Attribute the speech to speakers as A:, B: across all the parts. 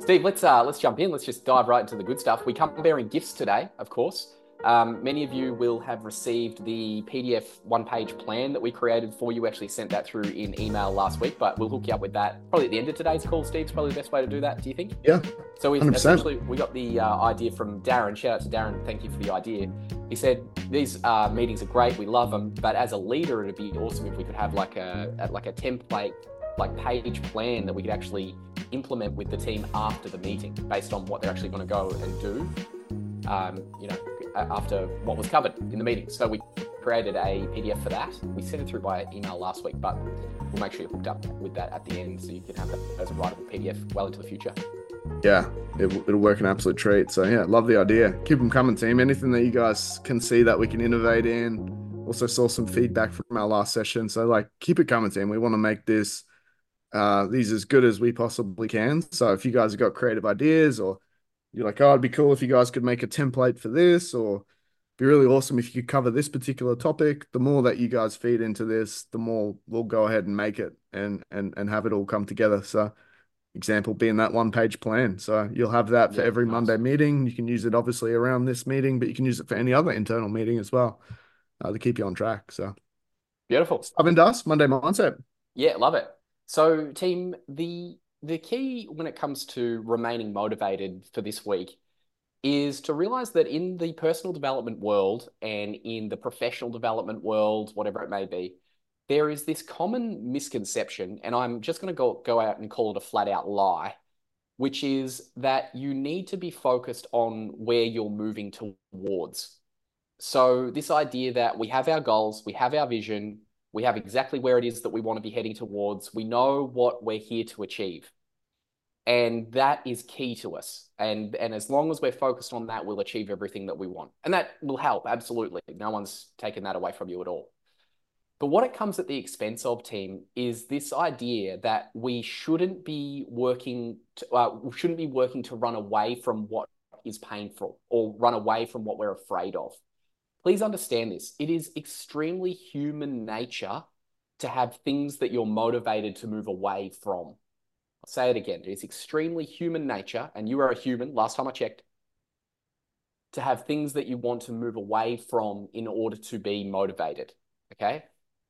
A: Steve, let's jump in. Let's just dive right into the good stuff. We come bearing gifts today, of course. Many of you will have received the PDF one-page plan that we created for you. We actually sent that through in email last week, but we'll hook you up with that probably at the end of today's call. Steve's probably the best way to do that. Do you think?
B: Yeah,
A: So we
B: 100%.
A: essentially we got the idea from Darren. Shout out to Darren. Thank you for the idea. He said these meetings are great. We love them, but as a leader, it'd be awesome if we could have like a template, like page plan that we could actually implement with the team after the meeting, based on what they're actually going to go and do. After what was covered in the meeting. So we created a PDF for that. We sent it through by email last week, but we'll make sure you're hooked up with that at the end so you can have that as a writable PDF well into the future.
B: Yeah, it'll work an absolute treat. So yeah, love the idea. Keep them coming, team. Anything that you guys can see that we can innovate in. Also saw some feedback from our last session. So like, keep it coming, team. We want to make these as good as we possibly can. So if you guys have got creative ideas, or you're like, oh, it'd be cool if you guys could make a template for this, or it'd be really awesome if you could cover this particular topic. The more that you guys feed into this, the more we'll go ahead and make it and have it all come together. So example being that one-page plan. So you'll have that for
A: Yeah,
B: every
A: nice.
B: Monday meeting. You can use it obviously around this meeting, but you can use it for any other internal meeting as well, to keep you on track. So
A: Beautiful.
B: Stuff and Dust, Monday Mindset.
A: Yeah, love it. So, team, the key when it comes to remaining motivated for this week is to realize that in the personal development world and in the professional development world, whatever it may be, there is this common misconception, and I'm just going to go out and call it a flat out lie, which is that you need to be focused on where you're moving towards. So this idea that we have our goals, we have our vision, we have exactly where it is that we want to be heading towards, we know what we're here to achieve. And that is key to us. And as long as we're focused on that, we'll achieve everything that we want. And that will help, absolutely. No one's taken that away from you at all. But what it comes at the expense of, team, is this idea that we shouldn't be working to run away from what is painful or run away from what we're afraid of. Please understand this. It is extremely human nature to have things that you're motivated to move away from. I'll say it again. It is extremely human nature, and you are a human, last time I checked, to have things that you want to move away from in order to be motivated. Okay?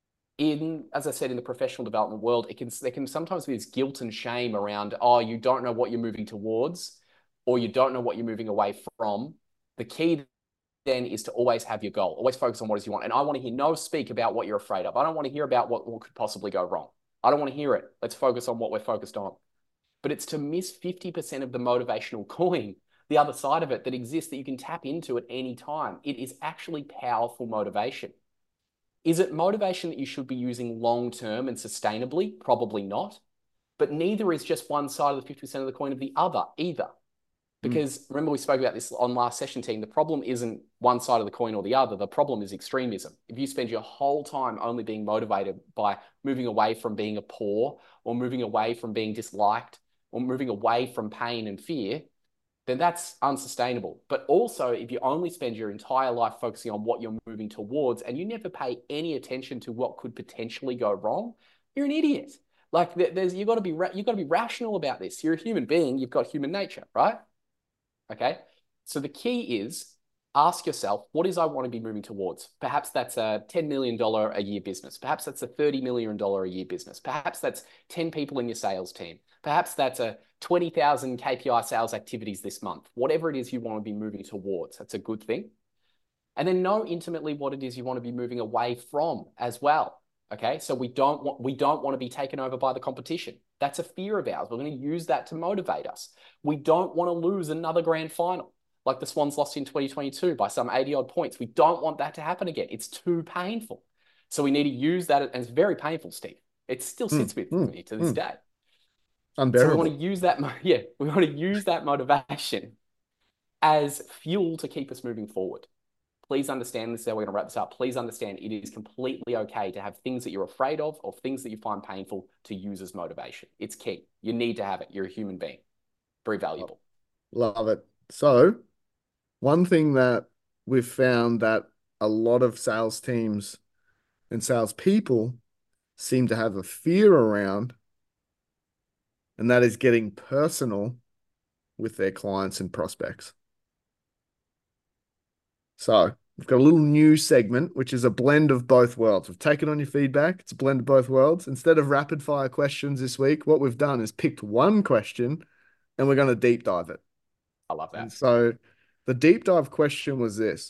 A: As I said, in the professional development world, there can sometimes be this guilt and shame around, oh, you don't know what you're moving towards, or you don't know what you're moving away from. The key then is to always have your goal, always focus on what it is you want. And I want to hear no speak about what you're afraid of. I don't want to hear about what could possibly go wrong. I don't want to hear it. Let's focus on what we're focused on. But it's to miss 50% of the motivational coin, the other side of it that exists that you can tap into at any time. It is actually powerful motivation. Is it motivation that you should be using long-term and sustainably? Probably not. But neither is just one side of the 50% of the coin of the other either. Because remember, we spoke about this on last session, team. The problem isn't one side of the coin or the other. The problem is extremism. If you spend your whole time only being motivated by moving away from being a poor, or moving away from being disliked, or moving away from pain and fear, then that's unsustainable. But also, if you only spend your entire life focusing on what you're moving towards and you never pay any attention to what could potentially go wrong, you're an idiot. Like you've got to be rational about this. You're a human being. You've got human nature, right? Okay. So the key is ask yourself, what is I want to be moving towards? Perhaps that's a $10 million a year business. Perhaps that's a $30 million a year business. Perhaps that's 10 people in your sales team. Perhaps that's a 20,000 KPI sales activities this month. Whatever it is you want to be moving towards, that's a good thing. And then know intimately what it is you want to be moving away from as well. Okay, so we don't want to be taken over by the competition. That's a fear of ours. We're going to use that to motivate us. We don't want to lose another grand final like the Swans lost in 2022 by some 80 odd points. We don't want that to happen again. It's too painful. So we need to use that, and it's very painful, Steve. It still sits with me to this day. So we want to
B: Unbearable.
A: use that, yeah, we want to use that motivation as fuel to keep us moving forward. Please understand this. How we're going to wrap this up. Please understand it is completely okay to have things that you're afraid of or things that you find painful to use as motivation. It's key. You need to have it. You're a human being. Very valuable.
B: Love it. So one thing that we've found that a lot of sales teams and salespeople seem to have a fear around, and that is getting personal with their clients and prospects. So we've got a little new segment, which is a blend of both worlds. We've taken on your feedback. It's a blend of both worlds. Instead of rapid fire questions this week, what we've done is picked one question and we're going to deep dive it.
A: I love
B: And
A: that.
B: so the deep dive question was this.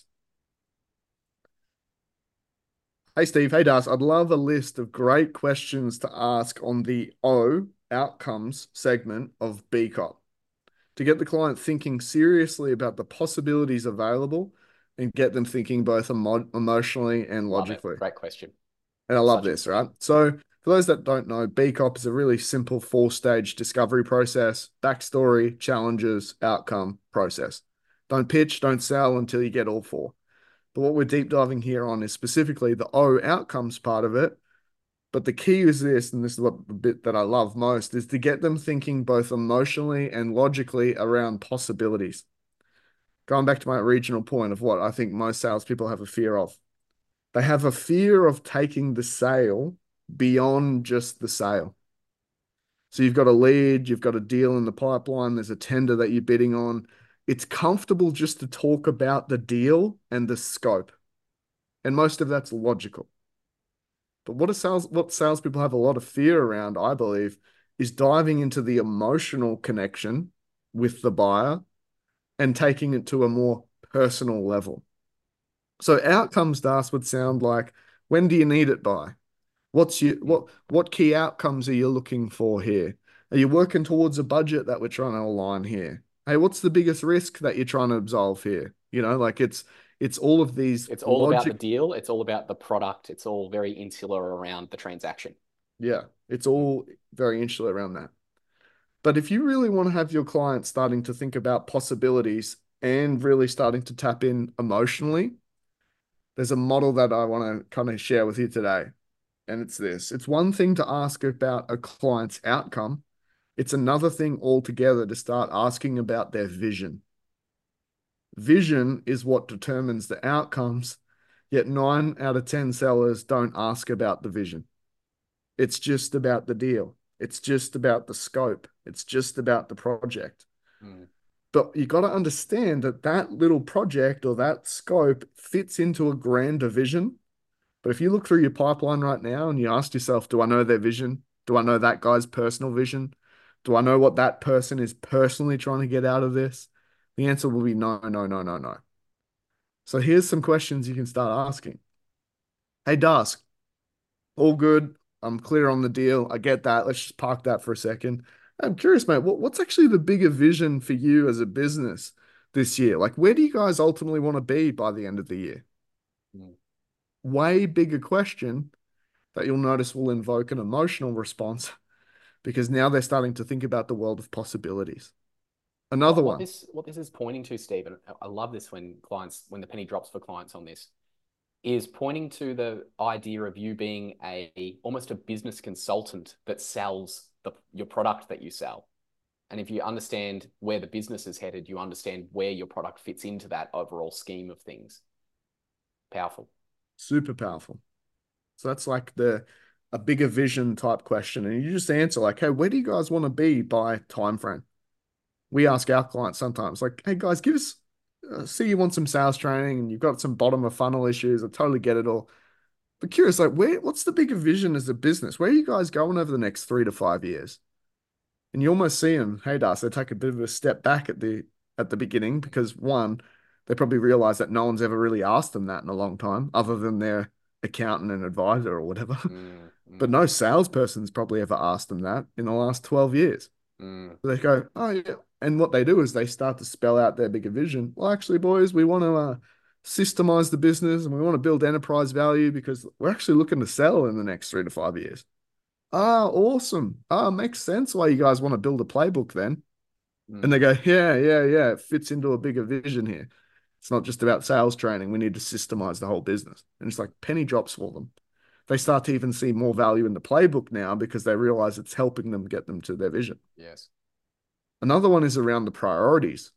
B: Hey, Steve. Hey, Das. I'd love a list of great questions to ask on the O outcomes segment of BCOP to get the client thinking seriously about the possibilities available and get them thinking both emotionally and
A: Love it.
B: logically.
A: Great question.
B: And I love
A: Such a
B: this, right? So, for those that don't know, BCOP is a really simple four-stage discovery process: backstory, challenges, outcome, process. Don't pitch, don't sell until you get all four. But what we're deep diving here on is specifically the O outcomes part of it. But the key is this, and this is what the bit that I love most, is to get them thinking both emotionally and logically around possibilities. Going back to my original point of what I think most salespeople have a fear of. They have a fear of taking the sale beyond just the sale. So you've got a lead, you've got a deal in the pipeline, there's a tender that you're bidding on. It's comfortable just to talk about the deal and the scope. And most of that's logical. But what salespeople have a lot of fear around, I believe, is diving into the emotional connection with the buyer and taking it to a more personal level. So outcomes, Das, would sound like, when do you need it by? What key outcomes are you looking for here? Are you working towards a budget that we're trying to align here? Hey, what's the biggest risk that you're trying to absolve here? Like it's all of these
A: It's all about the
B: logic.
A: deal. It's all about the product. It's all very insular around the transaction.
B: Yeah, it's all very insular around that. But if you really want to have your clients starting to think about possibilities and really starting to tap in emotionally, there's a model that I want to kind of share with you today. And it's this. It's one thing to ask about a client's outcome. It's another thing altogether to start asking about their vision. Vision is what determines the outcomes, yet 9 out of 10 sellers don't ask about the vision. It's just about the deal. It's just about the scope. It's just about the project.
A: Mm.
B: But you got to understand that that little project or that scope fits into a grander vision. But if you look through your pipeline right now and you ask yourself, do I know their vision? Do I know that guy's personal vision? Do I know what that person is personally trying to get out of this? The answer will be no, no, no, no, no. So here's some questions you can start asking. Hey, Dusk, all good. I'm clear on the deal. I get that. Let's just park that for a second. I'm curious, mate, what's actually the bigger vision for you as a business this year? Like, where do you guys ultimately want to be by the end of the year?
A: Mm.
B: Way bigger question that you'll notice will invoke an emotional response because now they're starting to think about the world of possibilities. Another
A: What
B: one.
A: this is pointing to, Stephen, I love this when the penny drops for clients on this, is pointing to the idea of you being almost a business consultant that sells your product that you sell. And if you understand where the business is headed, you understand where your product fits into that overall scheme of things. Powerful.
B: Super powerful. So that's like a bigger vision type question. And you just answer like, hey, where do you guys want to be by time frame? We ask our clients sometimes, like, hey guys, give us see you want some sales training and you've got some bottom of funnel issues. I totally get it all. But curious, like what's the bigger vision as a business? Where are you guys going over the next 3 to 5 years? And you almost see them, hey Das, they take a bit of a step back at the beginning because one, they probably realize that no one's ever really asked them that in a long time, other than their accountant and advisor or whatever.
A: Mm,
B: But
A: mm,
B: no salesperson's probably ever asked them that in the last 12 years.
A: mm.
B: So they go, oh yeah. And what they do is they start to spell out their bigger vision. Well, actually, boys, we want to systemize the business and we want to build enterprise value because we're actually looking to sell in the next 3 to 5 years. Ah, awesome. Ah, makes sense why you guys want to build a playbook then. And
A: Mm.
B: they go, yeah, yeah, yeah. It fits into a bigger vision here. It's not just about sales training. We need to systemize the whole business. And it's like penny drops for them. They start to even see more value in the playbook now because they realize it's helping them get them to their vision.
A: Yes.
B: Another one is around the priorities.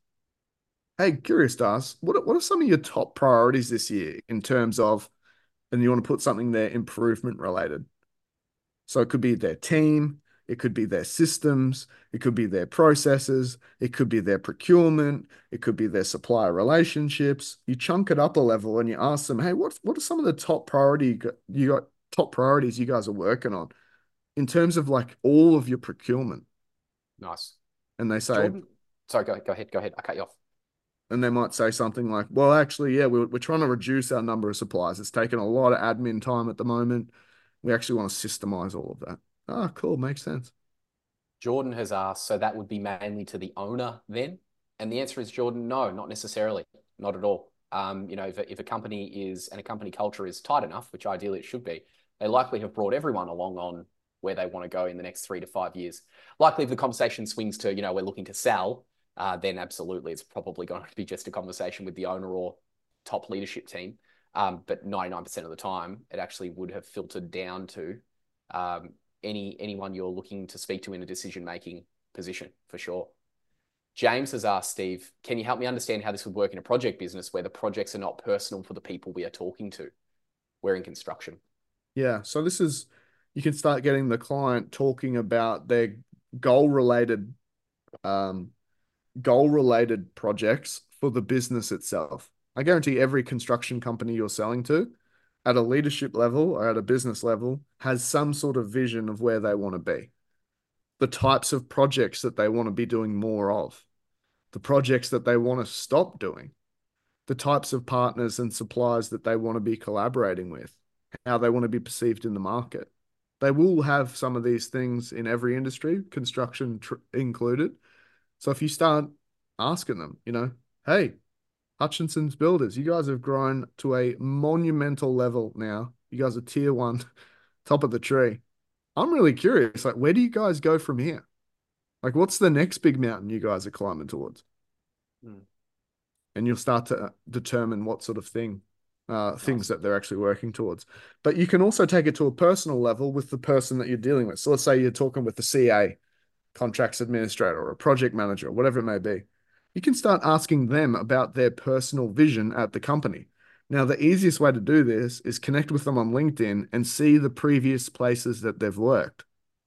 B: Hey, curious, Das, what are some of your top priorities this year in terms of, and you want to put something there, improvement related? So it could be their team, it could be their systems, it could be their processes, it could be their procurement, it could be their supplier relationships. You chunk it up a level and you ask them, hey, what are some of the top priorities you guys are working on in terms of like all of your procurement?
A: Nice.
B: And they say,
A: Jordan, sorry, go ahead. Go ahead. I cut you off.
B: and they might say something like, well, actually, yeah, we're trying to reduce our number of suppliers. It's taken a lot of admin time at the moment. We actually want to systemize all of that. Ah, cool. Makes sense.
A: Jordan has asked, so that would be mainly to the owner then? And the answer is, Jordan, no, not necessarily, not at all. If a company is and a company culture is tight enough, which ideally it should be, they likely have brought everyone along on where they want to go in the next 3 to 5 years. Likely, if the conversation swings to, we're looking to sell, then absolutely, it's probably going to be just a conversation with the owner or top leadership team. But 99% of the time, it actually would have filtered down to anyone you're looking to speak to in a decision-making position, for sure. James has asked, Steve, can you help me understand how this would work in a project business where the projects are not personal for the people we are talking to? We're in construction.
B: Yeah. So you can start getting the client talking about their goal related, um, goal related projects for the business itself. I guarantee every construction company you're selling to at a leadership level or at a business level has some sort of vision of where they want to be, the types of projects that they want to be doing more of, the projects that they want to stop doing, the types of partners and suppliers that they want to be collaborating with, how they want to be perceived in the market. They will have some of these things in every industry, construction included. So if you start asking them, hey, Hutchinson's Builders, you guys have grown to a monumental level now. You guys are tier one, top of the tree. I'm really curious, like, where do you guys go from here? Like, what's the next big mountain you guys are climbing towards?
A: Mm.
B: And you'll start to determine what sort of things
A: Nice.
B: that they're actually working towards. But you can also take it to a personal level with the person that you're dealing with. So let's say you're talking with the CA, contracts administrator, or a project manager, or whatever it may be. You can start asking them about their personal vision at the company. Now, the easiest way to do this is connect with them on LinkedIn and see the previous places that they've worked.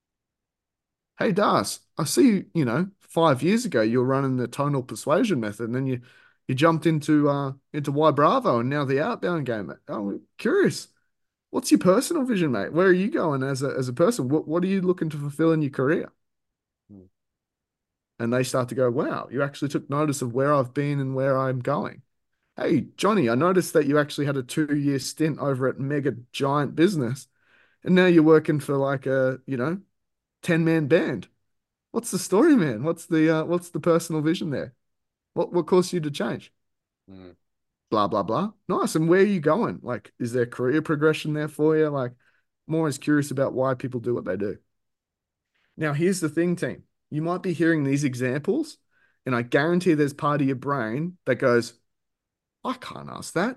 B: Hey, Das, I see, 5 years ago you were running the tonal persuasion method, and then you jumped into Y Bravo and now the outbound game. I'm curious. What's your personal vision, mate? Where are you going as a person? What are you looking to fulfill in your career?
A: Mm.
B: And they start to go, wow, you actually took notice of where I've been and where I'm going. Hey, Johnny, I noticed that you actually had a 2-year stint over at Mega Giant Business, and now you're working for like a, 10-man band. What's the story, man? What's the personal vision there? What caused you to change?
A: Mm.
B: Blah blah blah. Nice. And where are you going? Like, is there career progression there for you? Like, I'm always curious about why people do what they do. Now, here's the thing, team. You might be hearing these examples, and I guarantee there's part of your brain that goes, I can't ask that.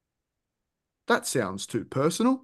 B: That sounds too personal.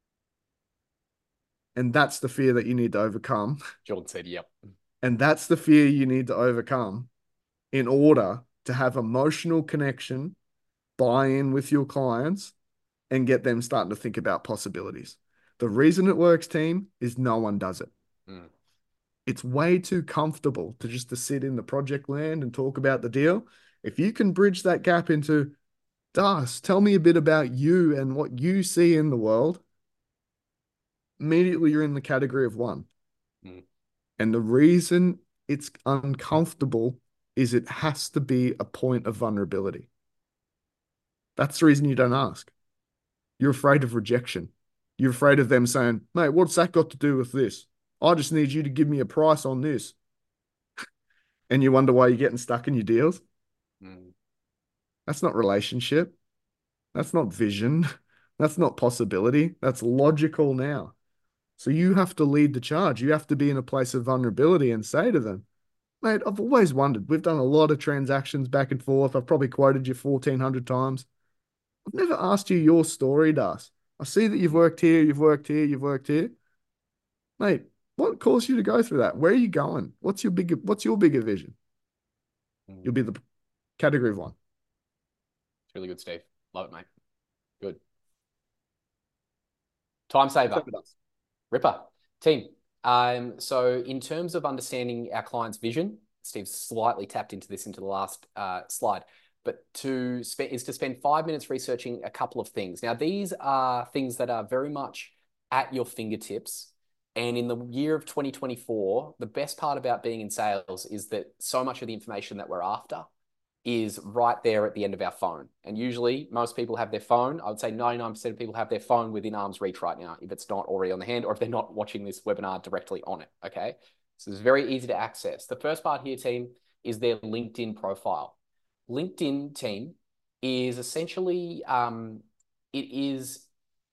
B: And that's the fear that you need to overcome.
A: Jordan said, yep.
B: And that's the fear you need to overcome in order to have emotional connection, buy in with your clients, and get them starting to think about possibilities. The reason it works, team, is no one does it.
A: Mm.
B: It's way too comfortable to sit in the project land and talk about the deal. If you can bridge that gap into, Das, tell me a bit about you and what you see in the world, immediately you're in the category of one.
A: Mm.
B: And the reason it's uncomfortable is it has to be a point of vulnerability. That's the reason you don't ask. You're afraid of rejection. You're afraid of them saying, mate, what's that got to do with this? I just need you to give me a price on this. And you wonder why you're getting stuck in your deals.
A: Mm.
B: That's not relationship. That's not vision. That's not possibility. That's logical now. So you have to lead the charge. You have to be in a place of vulnerability and say to them, mate, I've always wondered. We've done a lot of transactions back and forth. I've probably quoted you 1,400 times. I've never asked you your story, Das. I see that you've worked here, you've worked here, you've worked here. Mate, what caused you to go through that? Where are you going? What's your bigger vision?
A: Mm.
B: You'll be the category of one.
A: It's really good, Steve. Love it, mate. Good. Time saver.
B: Seven us.
A: Ripper. Team. So in terms of understanding our client's vision, Steve slightly tapped into this into the last slide, but to spend 5 minutes researching a couple of things. Now, these are things that are very much at your fingertips. And in the year of 2024, the best part about being in sales is that so much of the information that we're after is right there at the end of our phone. And usually most people have their phone. I would say 99% of people have their phone within arm's reach right now, if it's not already on the hand or if they're not watching this webinar directly on it, okay? So it's very easy to access. The first part here, team, is their LinkedIn profile. LinkedIn, team, is essentially, it is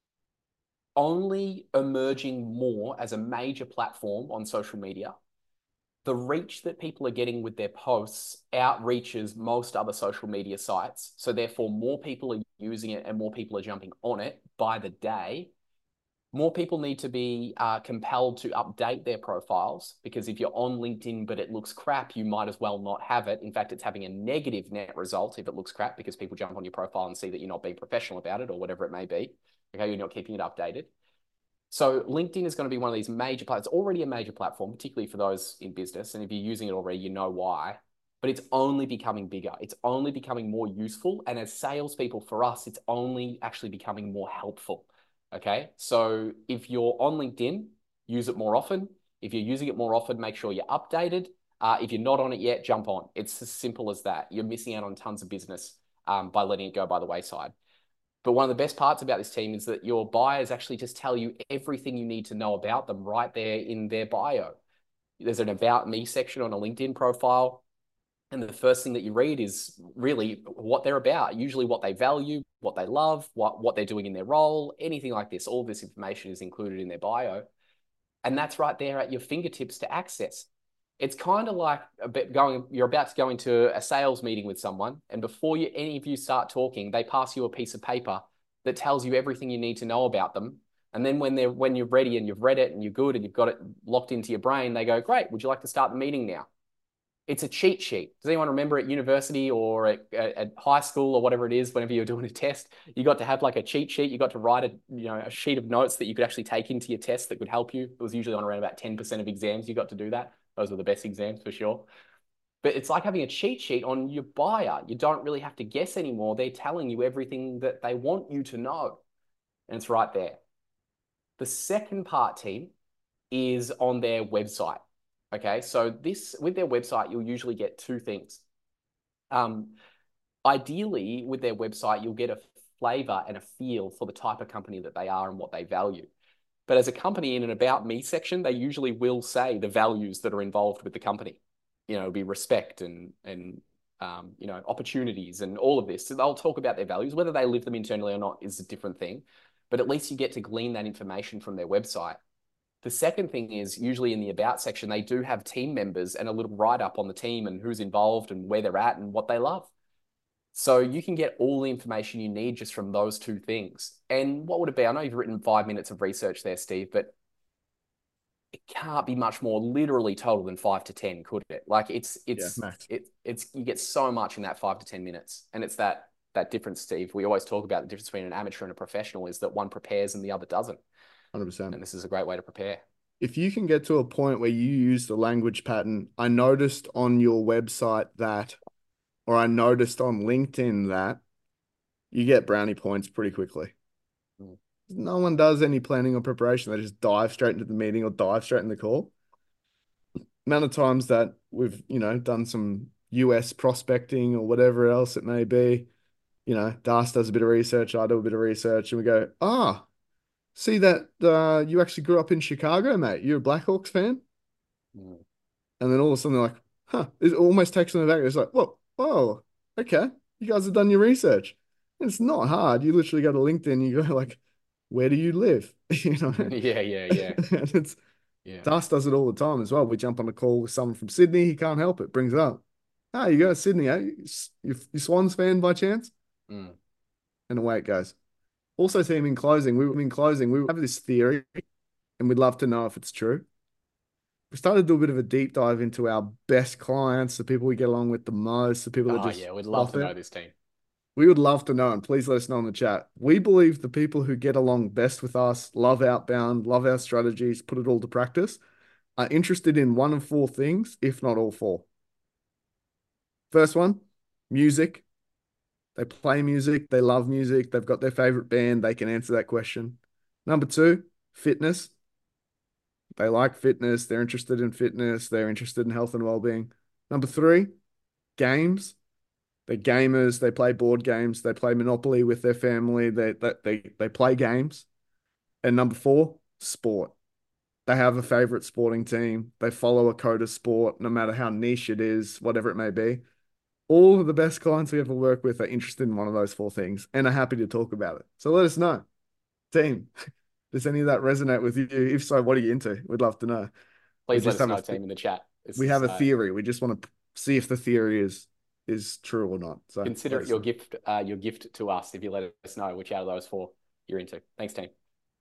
A: only emerging more as a major platform on social media. The reach that people are getting with their posts outreaches most other social media sites. So therefore, more people are using it and more people are jumping on it by the day. More people need to be compelled to update their profiles, because if you're on LinkedIn but it looks crap, you might as well not have it. In fact, it's having a negative net result if it looks crap, because people jump on your profile and see that you're not being professional about it or whatever it may be. Okay, you're not keeping it updated. So LinkedIn is going to be one of these major platforms. It's already a major platform, particularly for those in business. And if you're using it already, you know why. But it's only becoming bigger. It's only becoming more useful. And as salespeople, for us, it's only actually becoming more helpful. Okay. So if you're on LinkedIn, use it more often. If you're using it more often, make sure you're updated. If you're not on it yet, jump on. It's as simple as that. You're missing out on tons of business by letting it go by the wayside. But one of the best parts about this team is that your buyers actually just tell you everything you need to know about them right there in their bio. There's an About Me section on a LinkedIn profile. And the first thing that you read is really what they're about, usually what they value, what they love, what they're doing in their role, anything like this. All this information is included in their bio. And that's right there at your fingertips to access. It's kind of like you're about to go into a sales meeting with someone, and before any of you start talking, they pass you a piece of paper that tells you everything you need to know about them. And then when you're ready and you've read it and you're good and you've got it locked into your brain, they go, great, would you like to start the meeting now? It's a cheat sheet. Does anyone remember at university or at high school or whatever it is, whenever you're doing a test, you got to have like a cheat sheet. You got to write a sheet of notes that you could actually take into your test that could help you. It was usually on around about 10% of exams you got to do that. Those were the best exams for sure. But it's like having a cheat sheet on your buyer. You don't really have to guess anymore. They're telling you everything that they want you to know. And it's right there. The second part, team, is on their website. Okay, so with their website, you'll usually get two things. Ideally, with their website, you'll get a flavor and a feel for the type of company that they are and what they value. But as a company, in an About Me section, they usually will say the values that are involved with the company. It'll be respect and opportunities and all of this. So they'll talk about their values. Whether they live them internally or not is a different thing. But at least you get to glean that information from their website. The second thing is usually in the About section, they do have team members and a little write-up on the team and who's involved and where they're at and what they love. So you can get all the information you need just from those two things. And what would it be? I know you've written 5 minutes of research there, Steve, but it can't be much more literally total than 5 to 10, could it? Like you get so much in that 5 to 10 minutes. And it's that difference, Steve. We always talk about the difference between an amateur and a professional is that one prepares and the other doesn't.
B: 100%.
A: And this is a great way to prepare.
B: If you can get to a point where you use the language pattern, I noticed on your website that, or I noticed on LinkedIn that you get brownie points pretty quickly. No one does any planning or preparation. They just dive straight into the meeting or dive straight in the call. Amount of times that we've, done some US prospecting or whatever else it may be, Das does a bit of research, I do a bit of research, and we go, see that you actually grew up in Chicago, mate. You're a Blackhawks fan? And then all of a sudden they're like, it almost takes them back. It's like, whoa, okay. You guys have done your research. It's not hard. You literally go to LinkedIn, you go like, where do you live?
A: Yeah.
B: And Das does it all the time as well. We jump on a call with someone from Sydney. He can't help it. Brings it up. You go to Sydney, eh? You Swans fan by chance? And away it goes. Also, team, in closing, we have this theory, and we'd love to know if it's true. We started to do a bit of a deep dive into our best clients, the people we get along with the most, the people that just...
A: we'd love to know this, team.
B: We would love to know, and please let us know in the chat. We believe the people who get along best with us, love outbound, love our strategies, put it all to practice, are interested in one of four things, if not all four. First one, music. They play music, they love music, they've got their favorite band, they can answer that question. Number two, fitness. They like fitness, they're interested in fitness, they're interested in health and well-being. Number three, games. They're gamers, they play board games, they play Monopoly with their family, they play games. And number four, sport. They have a favorite sporting team. They follow a code of sport, no matter how niche it is, whatever it may be. All of the best clients we ever work with are interested in one of those four things and are happy to talk about it. So let us know. Team, does any of that resonate with you? If so, what are you into? We'd love to know.
A: Please let us know, team, in the chat.
B: We have a theory. We just want to see if the theory is true or not. So
A: consider it your gift to us if you let us know which out of those four you're into. Thanks, team.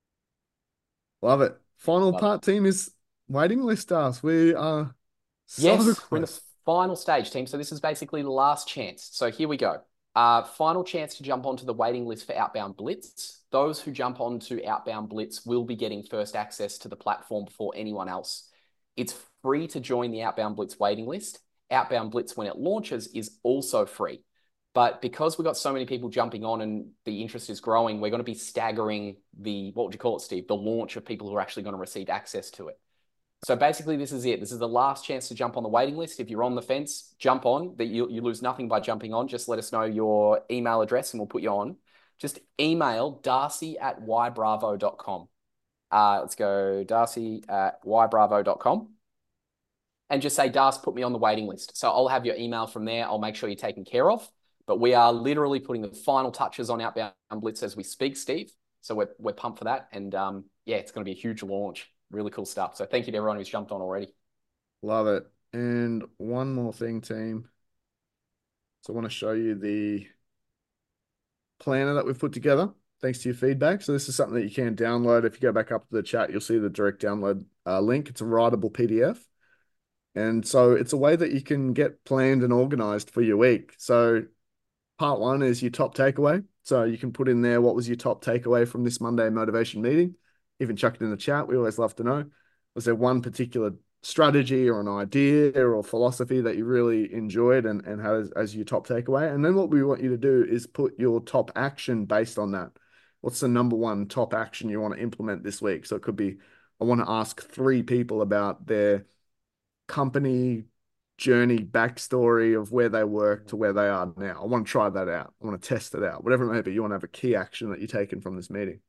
B: Love it. Final part, team, is waiting list tasks. We are
A: we're in the final stage, team. So this is basically the last chance. So here we go. Final chance to jump onto the waiting list for Outbound Blitz. Those who jump onto Outbound Blitz will be getting first access to the platform before anyone else. It's free to join the Outbound Blitz waiting list. Outbound Blitz, when it launches, is also free. But because we've got so many people jumping on and the interest is growing, we're going to be staggering what would you call it, Steve? The launch of people who are actually going to receive access to it. So basically, this is it. This is the last chance to jump on the waiting list. If you're on the fence, jump on. You lose nothing by jumping on. Just let us know your email address and we'll put you on. Just email darcy@ybravo.com. Let's go darcy@ybravo.com. And just say, Darcy, put me on the waiting list. So I'll have your email from there. I'll make sure you're taken care of. But we are literally putting the final touches on Outbound Blitz as we speak, Steve. So we're pumped for that. And it's going to be a huge launch. Really cool stuff. So thank you to everyone who's jumped on already.
B: Love it. And one more thing, team. So I want to show you the planner that we've put together, thanks to your feedback. So this is something that you can download. If you go back up to the chat, you'll see the direct download link. It's a writable PDF. And so it's a way that you can get planned and organized for your week. So part one is your top takeaway. So you can put in there, what was your top takeaway from this Monday motivation meeting? Even chuck it in the chat. We always love to know. Was there one particular strategy or an idea or philosophy that you really enjoyed and had as your top takeaway? And then what we want you to do is put your top action based on that. What's the number one top action you want to implement this week? So it could be, I want to ask 3 people about their company journey backstory of where they work to where they are now. I want to try that out. I want to test it out. Whatever it may be, you want to have a key action that you're taking from this meeting.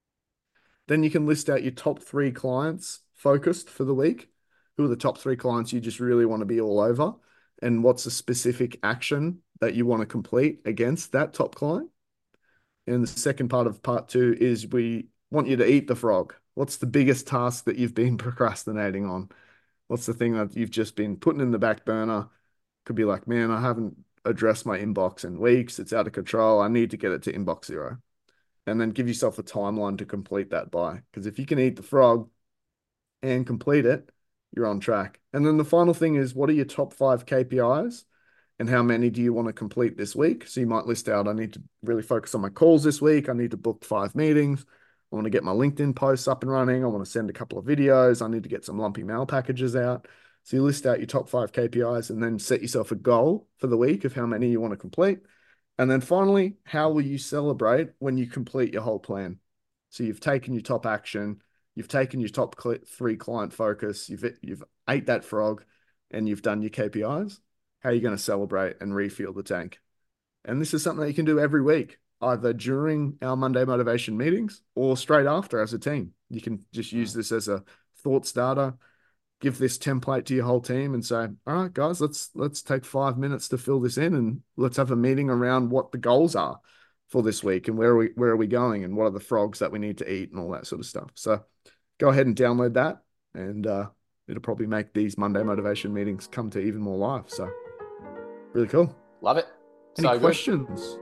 B: Then you can list out your top 3 clients focused for the week. Who are the top 3 clients you just really want to be all over? And what's the specific action that you want to complete against that top client? And the second part of part 2 is we want you to eat the frog. What's the biggest task that you've been procrastinating on? What's the thing that you've just been putting in the back burner? Could be like, man, I haven't addressed my inbox in weeks. It's out of control. I need to get it to inbox 0. And then give yourself a timeline to complete that by. Because if you can eat the frog and complete it, you're on track. And then the final thing is, what are your top 5 KPIs? And how many do you want to complete this week? So you might list out, I need to really focus on my calls this week. I need to book 5 meetings. I want to get my LinkedIn posts up and running. I want to send a couple of videos. I need to get some lumpy mail packages out. So you list out your top 5 KPIs and then set yourself a goal for the week of how many you want to complete. And then finally, how will you celebrate when you complete your whole plan? So you've taken your top action, you've taken your top 3 client focus, you've ate that frog, and you've done your KPIs. How are you going to celebrate and refuel the tank? And this is something that you can do every week, either during our Monday motivation meetings or straight after as a team. You can just use this as a thought starter, give this template to your whole team and say, all right, guys, let's take 5 minutes to fill this in and let's have a meeting around what the goals are for this week and where are we going and what are the frogs that we need to eat and all that sort of stuff. So go ahead and download that and it'll probably make these Monday motivation meetings come to even more life. So really cool.
A: Love it.
B: Any questions?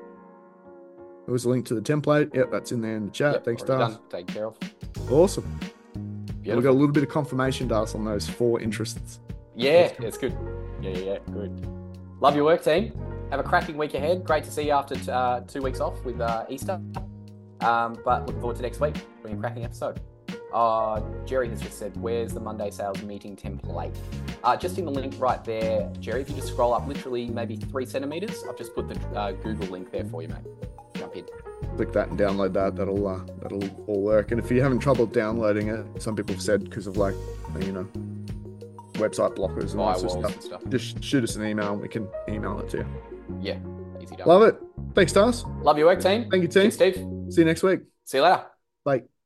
B: There was a link to the template. Yep, that's in there in the chat.
A: Yep,
B: thanks, Darth.
A: Taken care of.
B: Awesome.
A: Beautiful.
B: We got a little bit of confirmation, Darth, on those 4 interests.
A: Yeah, it's good. Yeah, good. Love your work, team. Have a cracking week ahead. Great to see you after 2 weeks off with Easter. But looking forward to next week. Bring a cracking episode. Jerry has just said, where's the Monday sales meeting template? Just in the link right there, Jerry, if you just scroll up literally maybe 3 centimeters, I've just put the Google link there for you, mate. Jump in.
B: Click that and download that. That'll all work. And if you're having trouble downloading it, some people have said because of like, website blockers and all that sort of stuff, just shoot us an email and we can email it to you.
A: Yeah, easy done.
B: Love it. Thanks, Stars.
A: Love your work, team.
B: Thank you, team.
A: Cheers, Steve.
B: See you next week.
A: See you later.
B: Bye.